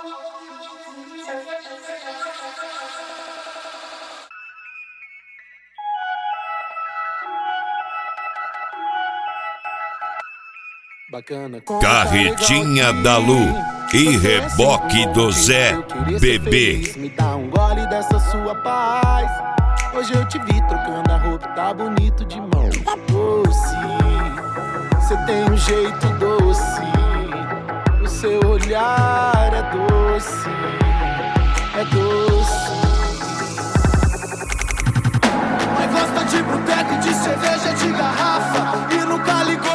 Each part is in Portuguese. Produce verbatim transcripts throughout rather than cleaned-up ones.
Carretinha da Lu e reboque do Zé Bebê. Me dá um gole dessa sua paz. Hoje eu te vi trocando a roupa, tá bonito de mão. Doce, cê tem um jeito doce. O seu olhar é doce, é doce. Mas gosta de boteco, de cerveja, de garrafa e nunca ligou.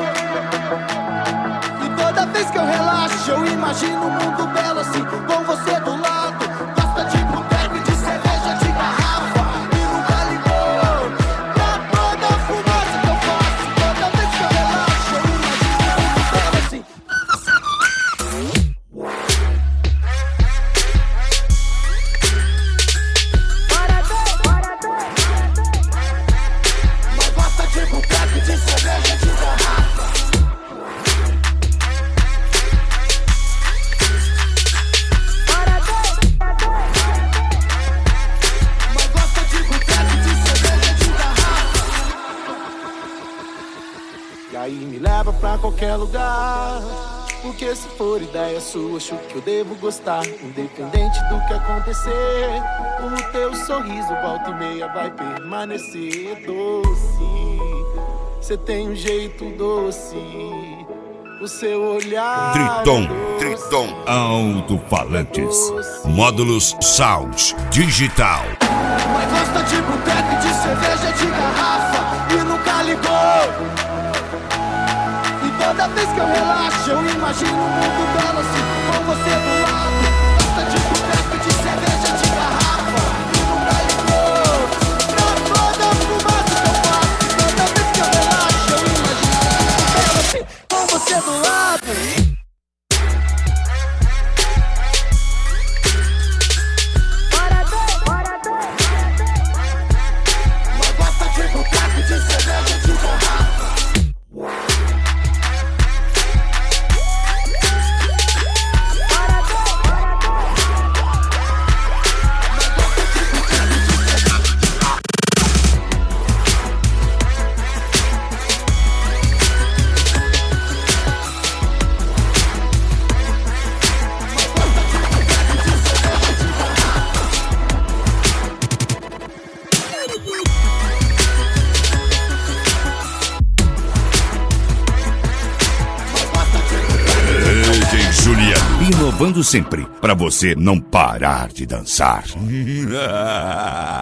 Toda vez que eu relaxo, eu imagino um mundo belo assim, com você do lado. Gosta de boteco e de cerveja, de garrafa e nunca ligou pra toda a fumaça que eu faço. Toda vez que eu relaxo, eu imagino um mundo belo assim. Mas gosta de boteco e de cerveja, de garrafa. Aí me leva pra qualquer lugar, porque se for ideia sua, acho que eu devo gostar. Independente do que acontecer, o teu sorriso volta e meia vai permanecer doce. Cê tem um jeito doce, o seu olhar Triton, é doce, Triton Alto-Falantes, módulos Sound Digital. Mas gosta de boteco, de cerveja, de garrafa e nunca ligou. Toda vez que eu relaxo, eu imagino um mundo belo assim, com você do lado. Gosta de boteco, de cerveja, de garrafa e nunca ligou pra toda a fumaça que eu faço. Toda vez que eu relaxo, eu imagino um mundo belo assim, com você do lado. Mas gosta de boteco, de cerveja, de garrafa. Inovando sempre, pra você não parar de dançar.